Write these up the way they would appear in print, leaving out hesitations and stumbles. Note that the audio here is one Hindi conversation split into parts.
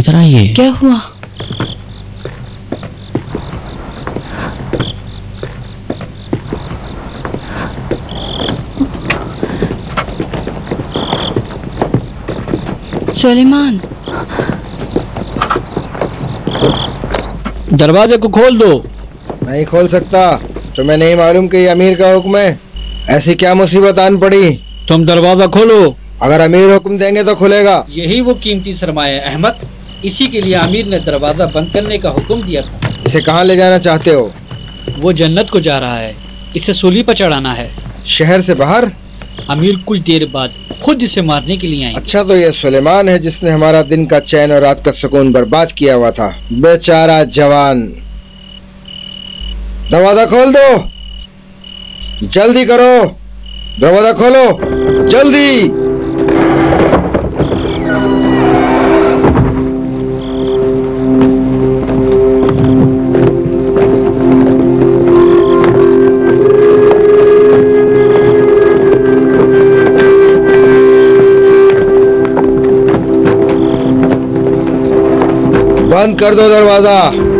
इधर आइए। क्या हुआ? सुलेमान, दरवाजे को खोल दो। नहीं खोल सकता। तुम्हें नहीं मालूम कि ये अमीर का हुक्म है? ऐसी क्या मुसीबत आन पड़ी? तुम दरवाजा खोलो। अगर अमीर हुक्म देंगे तो खुलेगा। यही वो कीमती सरमाया है अहमद, इसी के लिए अमीर ने दरवाजा बंद करने का हुक्म दिया था। इसे कहाँ ले जाना चाहते हो? वो जन्नत को जा रहा है, इसे सूली पर चढ़ाना है। शहर से बाहर? अमीर कुछ देर बाद खुद इसे मारने के लिए आए। अच्छा, तो ये सुलेमान है जिसने हमारा दिन का चैन और रात का सुकून बर्बाद किया हुआ था। बेचारा जवान। दरवाजा खोल दो, जल्दी करो, दरवाजा खोलो जल्दी। बंद कर दो दरवाजा।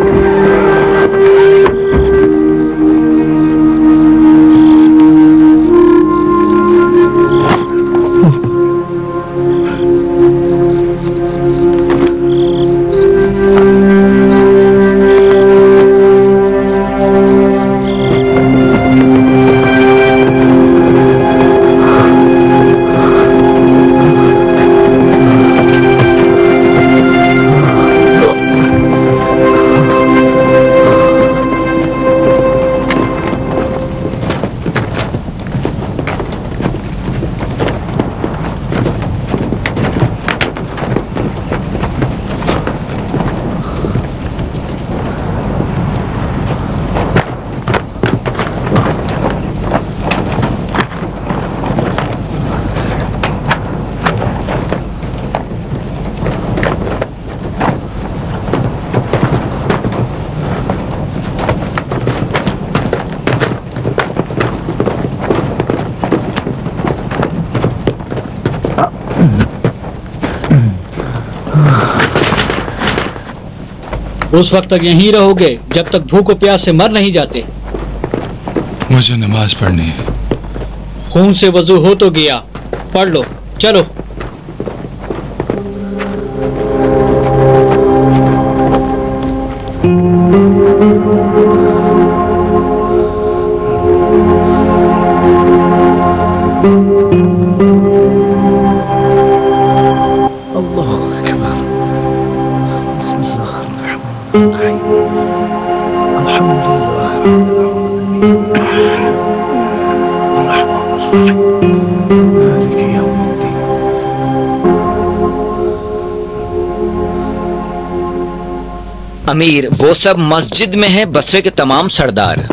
उस वक्त तक यहीं रहोगे जब तक भूख और प्यास से मर नहीं जाते। मुझे नमाज पढ़नी है। खून से वजू हो तो गया, पढ़ लो, चलो। अमीर, वो सब मस्जिद में है, बसरे के तमाम सरदार।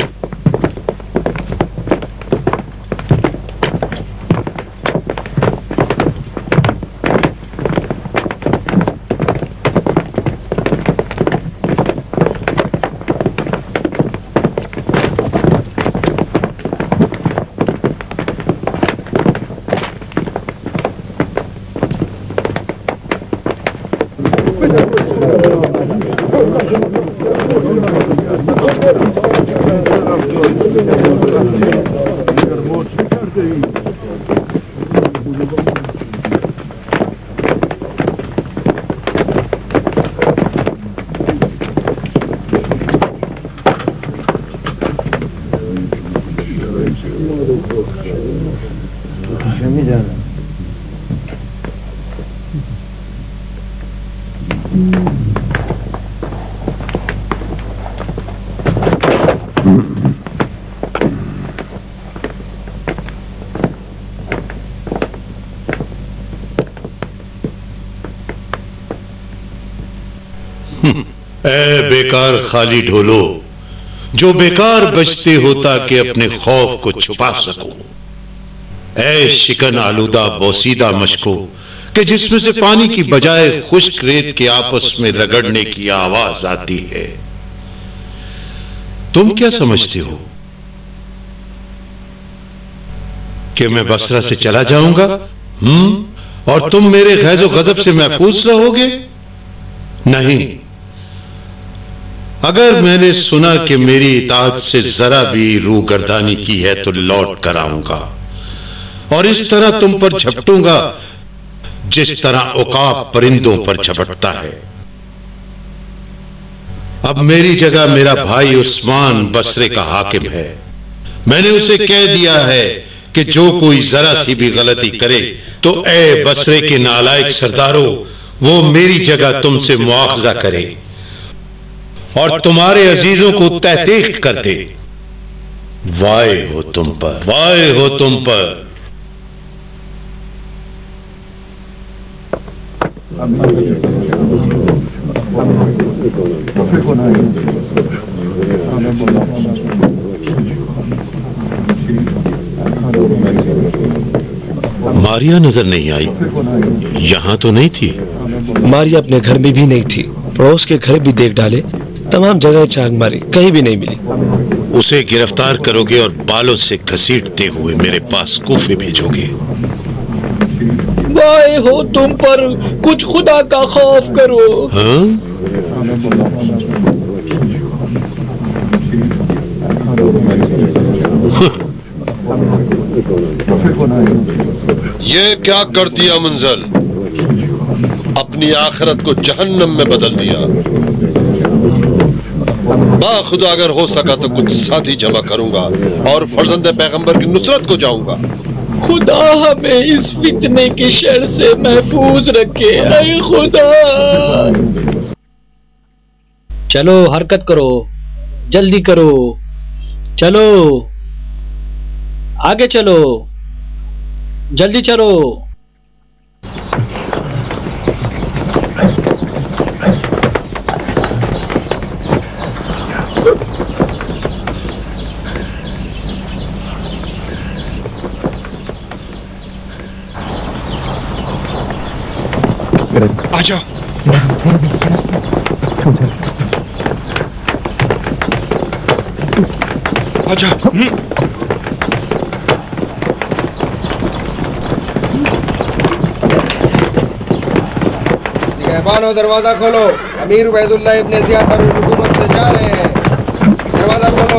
ऐ बेकार खाली ढोलो, जो बेकार बजते हो ताकि अपने खौफ को छुपा सको। ऐ शिकन आलूदा बोसीदा मशको कि जिसमें से पानी की बजाय खुश्क रेत के आपस में रगड़ने की आवाज आती है। तुम क्या समझते हो कि मैं बसरा से चला जाऊंगा और तुम मेरे गैज़ो गज़ब से महफूज रहोगे? नहीं, अगर मैंने सुना कि मेरी इताअत से जरा भी रूगर्दानी की है तो लौट कर आऊंगा और इस तरह तुम पर झपटूंगा जिस तरह उकाब परिंदों पर झपटता है। अब मेरी जगह मेरा भाई उस्मान बसरे का हाकिम है। मैंने उसे कह दिया है कि जो कोई जरा सी भी गलती करे तो ए बसरे के नालायक सरदारों, वो मेरी जगह तुमसे मुआवजा करे और तुम्हारे अजीजों को तहकीक कर दे। वाय हो तुम पर, वाय हो तुम पर। मारिया नजर नहीं आई, यहां तो नहीं थी। मारिया अपने घर में भी नहीं थी, पड़ोस के घर भी देख डाले, तमाम जगह झांक मारी, कहीं भी नहीं मिली। उसे गिरफ्तार करोगे और बालों से घसीटते हुए मेरे पास कूफे भेजोगे। वाय हो तुम पर, कुछ खुदा का खौफ करो। हाँ? ये क्या कर दिया मंजल, अपनी आखिरत को जहन्नम में बदल दिया। खुदा अगर हो सका तो कुछ साथी जमा करूंगा और फर्जंदे पैगंबर की नुसरत को जाऊंगा। खुदा हमें इस फितने के शर से महफूज रखे, ऐ खुदा। चलो हरकत करो, जल्दी करो, चलो आगे चलो, जल्दी चलो। आ जाओ। आ जाओ। मेहमानों, दरवाजा खोलो। अमीर उबैदुल्लाह इब्न ज़ियाद हुकूमत से जा रहे हैं, दरवाजा खोलो।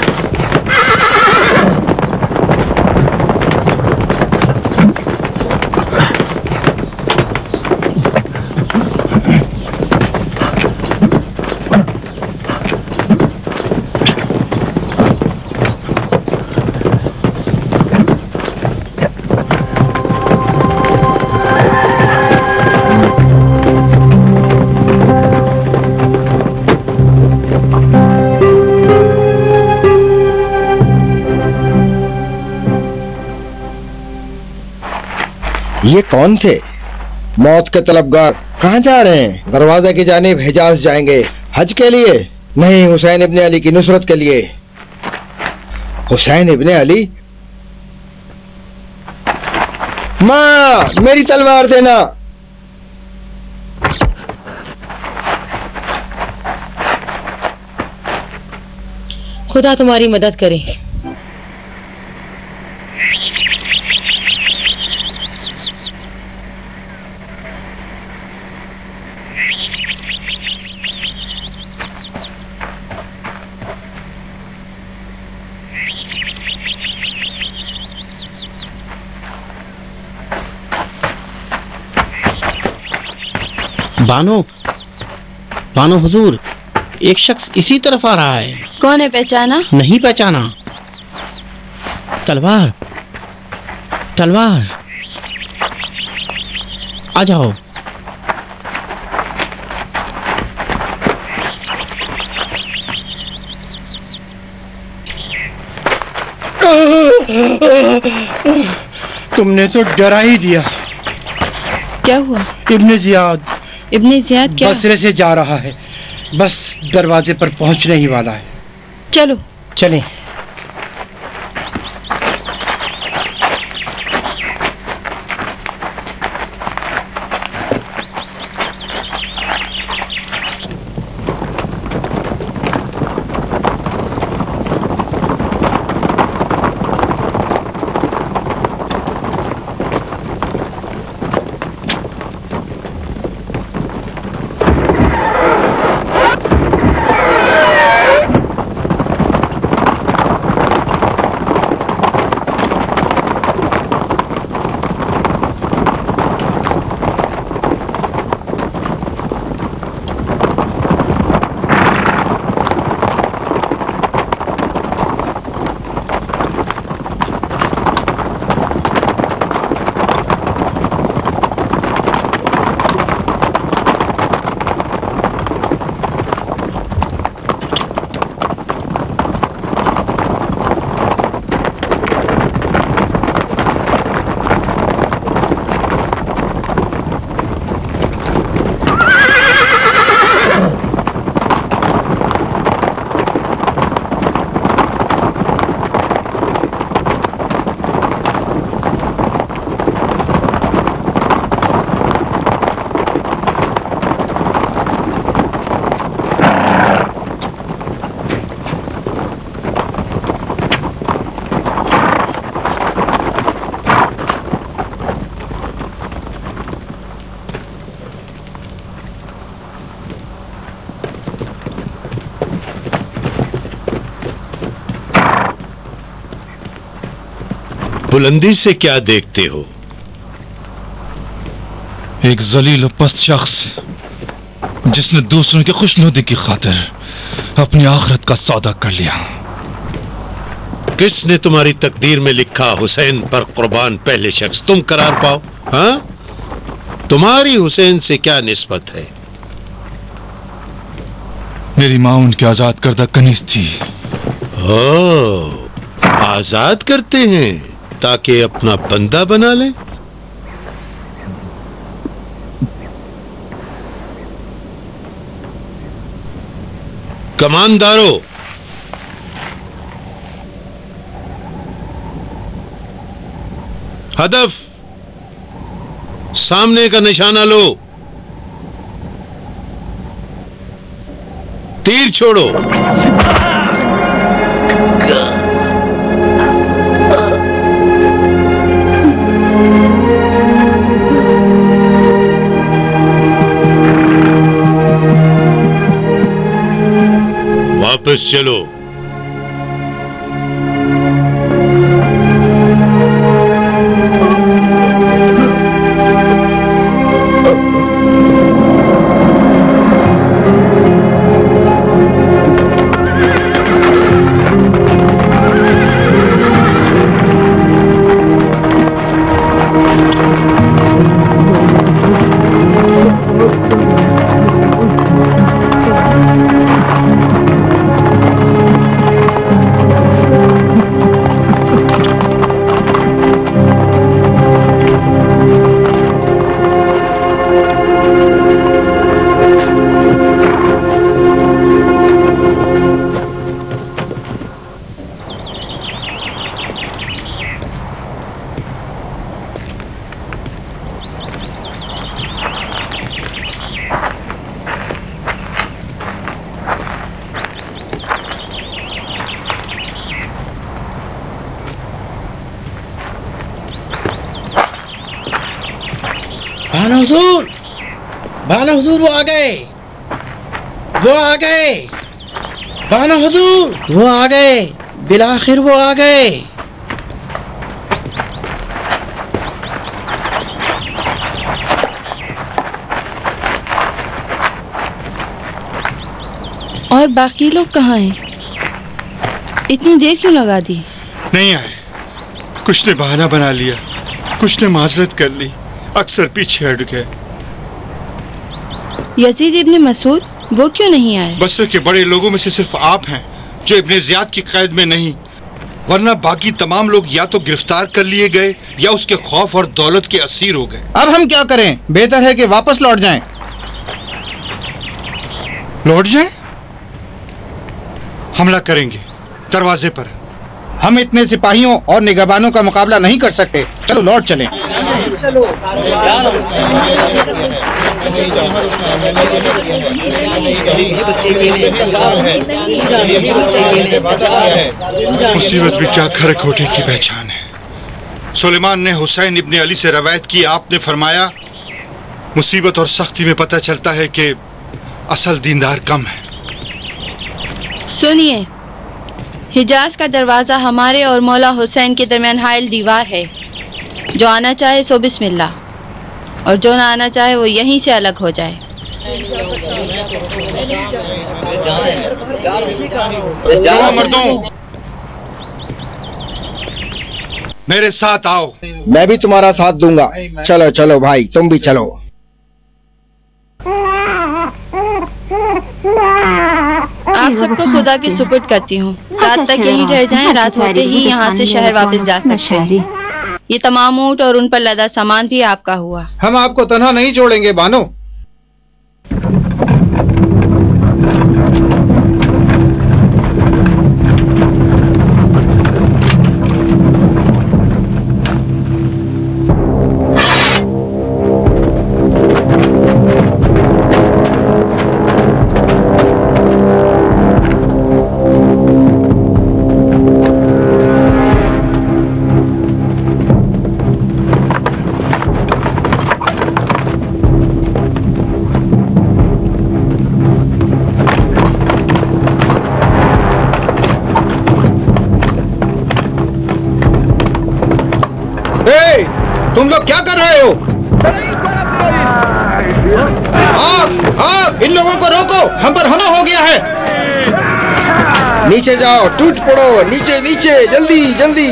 ये कौन थे? मौत के तलबगार। कहाँ जा रहे हैं? दरवाजा की जानिब हिजाज जाएंगे, हज के लिए नहीं, हुसैन इब्ने अली की नुसरत के लिए। हुसैन इब्ने अली? माँ, मेरी तलवार देना। खुदा तुम्हारी मदद करे। बानो, बानो हुजूर, एक शख्स इसी तरफ आ रहा है। कौन है, पहचाना? नहीं पहचाना। तलवार, तलवार, आ जाओ। तुमने तो डरा ही दिया। क्या हुआ? Ibn Ziyad. इब्ने ज़ियाद क्या? बसरे से जा रहा है, बस दरवाजे पर पहुंचने ही वाला है। चलो चलें। बुलंदी से क्या देखते हो? एक जलील और पस्त शख्स जिसने दूसरों की खुशनुदी की खातिर अपनी आखिरत का सौदा कर लिया। किसने तुम्हारी तकदीर में लिखा हुसैन पर कुर्बान पहले शख्स तुम करार पाओ? हाँ, तुम्हारी हुसैन से क्या निस्बत है? मेरी मां उनकी आजाद करदा कनीज थी। आजाद करते हैं ताकि अपना बंदा बना ले? कमानदारों, हदफ सामने का निशाना लो, तीर छोड़ो। वापस चलो। बाना हुजूर वो आ गए, वो आ गए। बाना हुजूर वो आ गए, बिलाखिर वो आ गए। और बाकी लोग कहाँ हैं? इतनी देर क्यों लगा दी? नहीं आए। कुछ ने बहाना बना लिया, कुछ ने माजरत कर ली, अक्सर पीछे हट गए। यजीद इब्ने मसूद वो क्यों नहीं आए? बसर के बड़े लोगों में से सिर्फ आप हैं जो इब्ने ज़ियाद की कैद में नहीं, वरना बाकी तमाम लोग या तो गिरफ्तार कर लिए गए या उसके खौफ और दौलत के असीर हो गए। अब हम क्या करें? बेहतर है कि वापस लौट जाएं। लौट जाएं? हमला करेंगे दरवाजे पर। हम इतने सिपाहियों और निगहबानों का मुकाबला नहीं कर सकते। चलो लौट चलें। मुसीबत भी क्या खरे खोटे की पहचान है। सुलेमान ने हुसैन इब्ने अली से रवायत की, आपने फरमाया मुसीबत और सख्ती में पता चलता है कि असल दीनदार कम है। सुनिए, हिजाज का दरवाजा हमारे और मौला हुसैन के दरमियान हाइल दीवार है। जो आना चाहे सो बिस्मिल्लाह, और जो ना आना चाहे वो यहीं से अलग हो जाए। जाओ मर्दों, मेरे साथ आओ। मैं भी तुम्हारा साथ दूंगा। चलो चलो भाई, तुम भी चलो। आप सबको खुदा के सुपुर्द करती हूँ। रात तक यहीं रह जाएं, रात होते ही यहाँ से शहर वापस जा सकते हैं। ये तमाम ऊँट और उन पर लदा सामान भी आपका हुआ। हम आपको तन्हा नहीं छोड़ेंगे बानो। तुम लोग क्या कर रहे हो? इन लोगों को रोको, हम पर हमला हो गया है। नीचे जाओ, टूट पड़ो, नीचे नीचे, जल्दी जल्दी।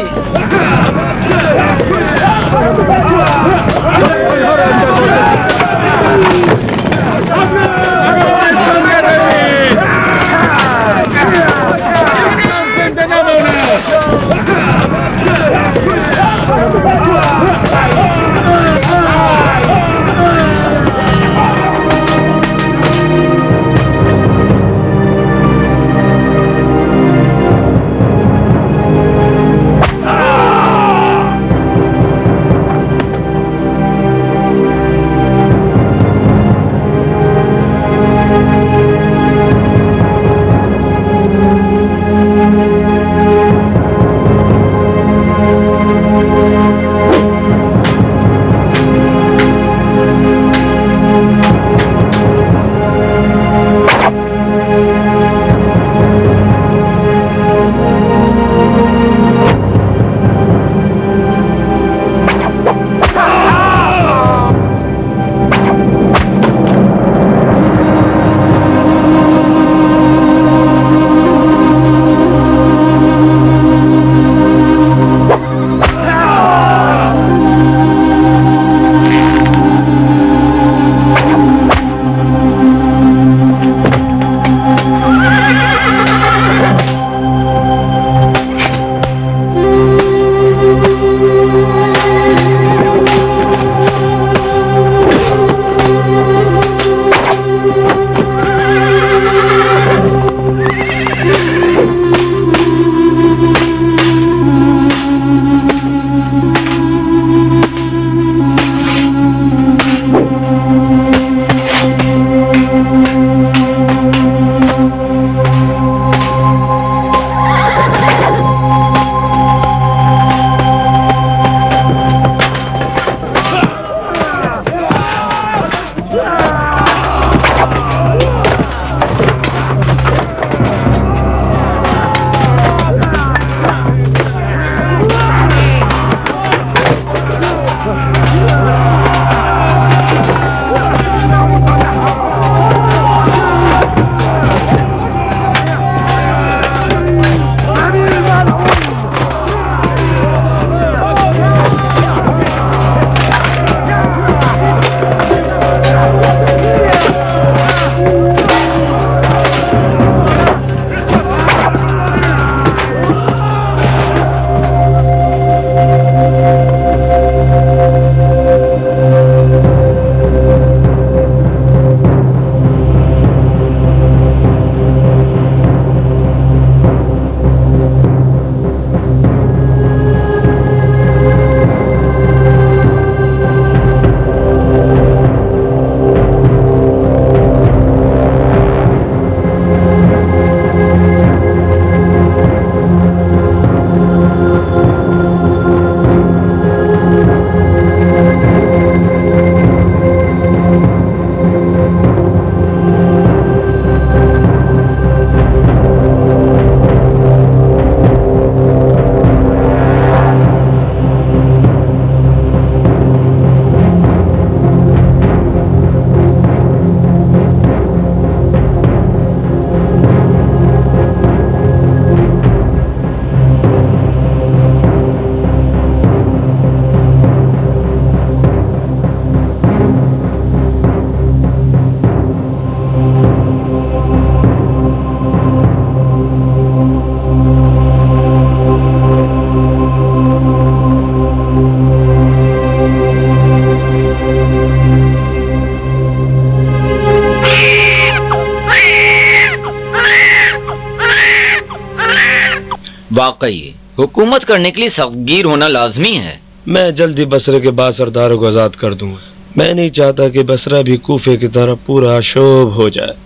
वाकई हुकूमत करने के लिए सफगीर होना लाजमी है। मैं जल्दी बसरे के बाद सरदारों को आजाद कर दूंगा। मैं नहीं चाहता कि बसरा भी कूफे की तरह पूरा शोभ हो जाए।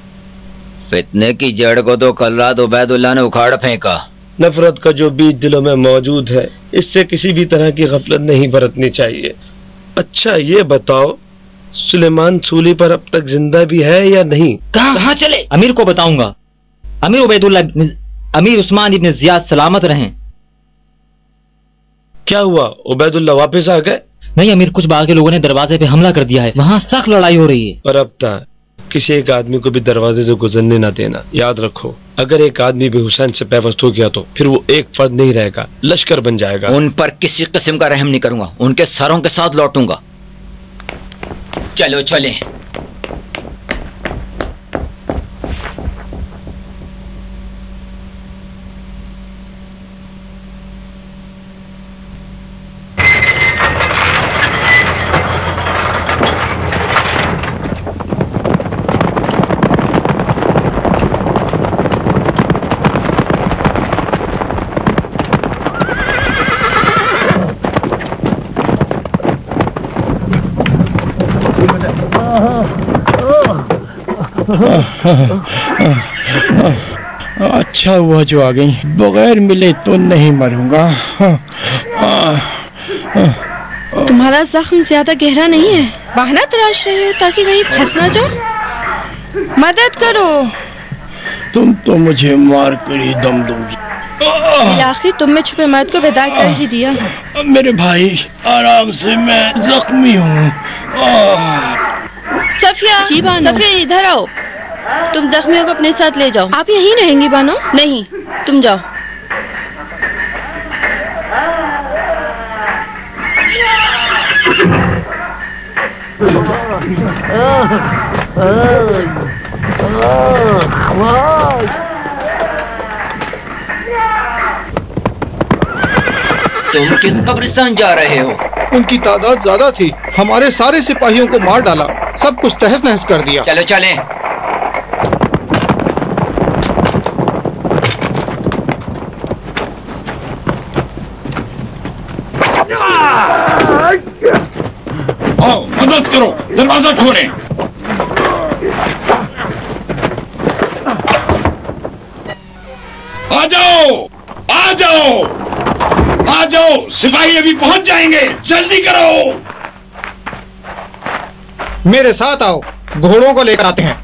फितने की जड़ को तो कल रात उबैदुल्लाह ने उखाड़ फेंका। नफरत का जो बीज दिलों में मौजूद है, इससे किसी भी तरह की गफलत नहीं बरतनी चाहिए। अच्छा ये बताओ, सुलेमान सूली पर अब तक जिंदा भी है या नहीं? कहाँ चले? अमीर को बताऊंगा। अमीर उबैदुल्लाह, अमीर उस्मान इब्न जियाद सलामत रहें। क्या हुआ? उबैदुल्लाह वापस आ गए? नहीं अमीर, कुछ बाहर के लोगों ने दरवाजे पे हमला कर दिया है, वहाँ सख्त लड़ाई हो रही है। और अब तक किसी एक आदमी को भी दरवाजे से गुजरने ना देना। याद रखो, अगर एक आदमी भी हुसैन से पैवस्त हो गया तो फिर वो एक फर्द नहीं रहेगा, लश्कर बन जाएगा। उन पर किसी किस्म का रहम नहीं करूंगा, उनके सरों के साथ लौटूंगा। चलो चलें। अच्छा हुआ जो आ गई, बगैर मिले तो नहीं मरूंगा। तुम्हारा जख्म ज्यादा गहरा नहीं है, बहाना तराश रहे हो ताकि कहीं फंस ना जाओ। मदद करो। तुम तो मुझे मार कर ही दम दोगी। आखिर तुम में छुपे मर्द को बेदाग कर ही दिया। मेरे भाई आराम से, मैं जख्मी हूँ। सफिया इधर आओ। तुम जख्मियों को अपने साथ ले जाओ। आप यहीं रहेंगी बानो? नहीं, तुम जाओ। तुम किस कब्रिस्तान जा रहे हो? उनकी तादाद ज्यादा थी, हमारे सारे सिपाहियों को मार डाला, सब कुछ तहस नहस कर दिया। चलो चलें। आओ, मदद करो, दरवाजा खोलें। आ जाओ, आ जाओ, आ जाओ, सिपाही अभी पहुंच जाएंगे, जल्दी करो। मेरे साथ आओ, घोड़ों को लेकर आते हैं।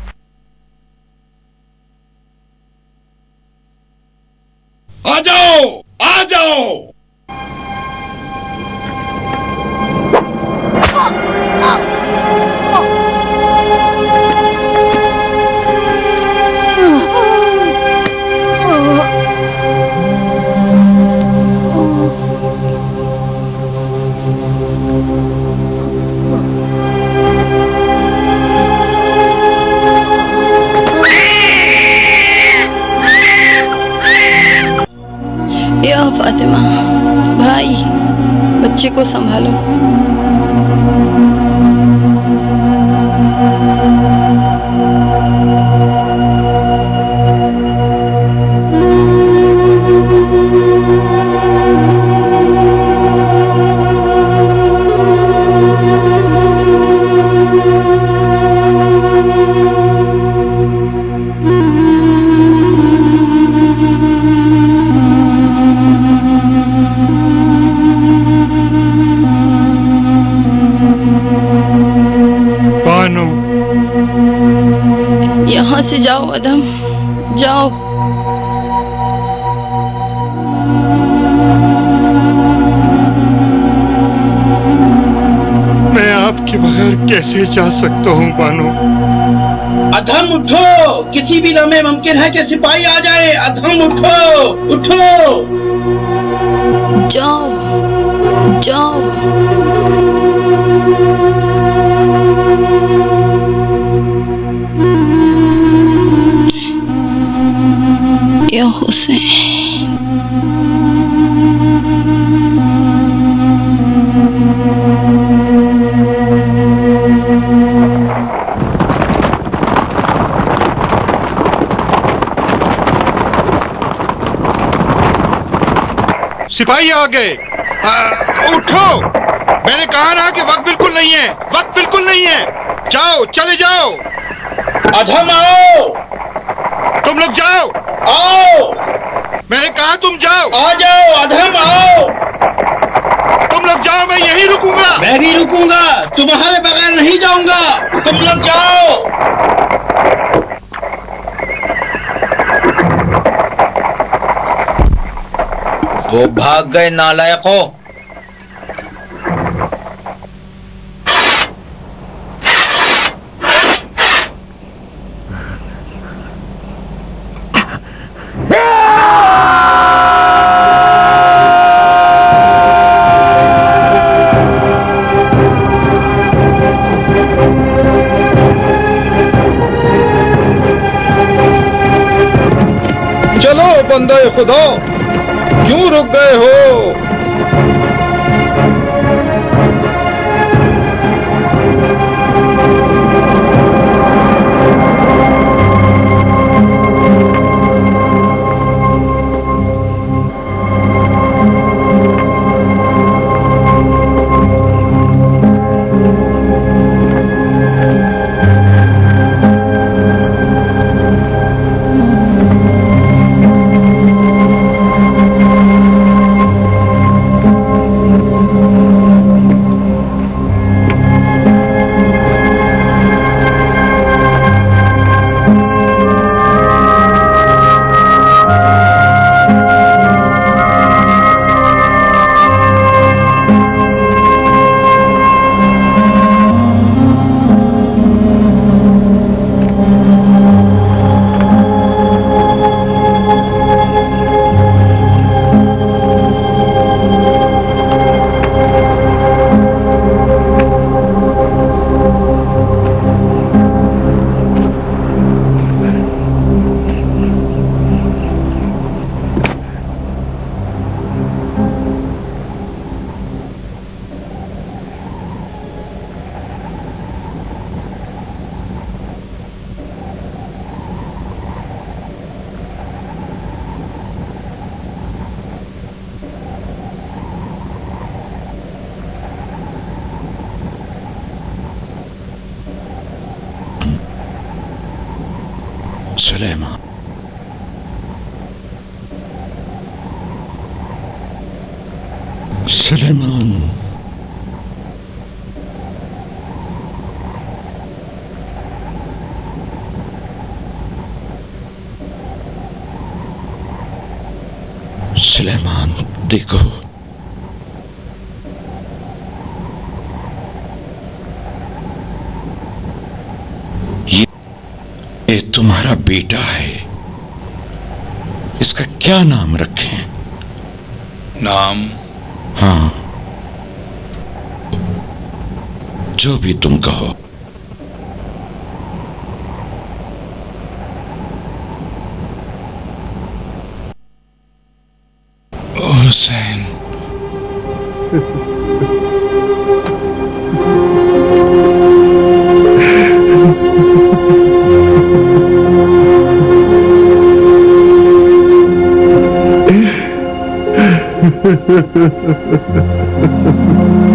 आ जाओ, आ जाओ। या फातिमा, भाई बच्चे को संभालो। यहाँ से जाओ अदम, जाओ। मैं आपके बगैर कैसे जा सकता हूँ बानो? अधम उठो, किसी भी लम्हे मुमकिन है कि सिपाही आ जाए। अधम उठो, उठो। जाओ, जाओ। या हुसैन, सिपाही आ गए। उठो, मैंने कहा ना कि वक्त बिल्कुल नहीं है, वक्त बिल्कुल नहीं है। जाओ, चले जाओ। अधम आओ। तुम लोग जाओ, आओ। मैंने कहा तुम जाओ। आ जाओ, अधम आओ। तुम लोग जाओ, मैं यहीं रुकूंगा। मैं भी रुकूंगा, तुम्हारे बगैर नहीं जाऊंगा। तुम लोग जाओ। वो भाग गए नालायकों। बंदे खुदा, क्यों रुक गए हो? सुलेमान, सुलेमान देखो, ये तुम्हारा बेटा है। इसका क्या नाम रखें? नाम? हाँ, जो भी तुम कहो। Hussain. Ha ha ha ha ha ha.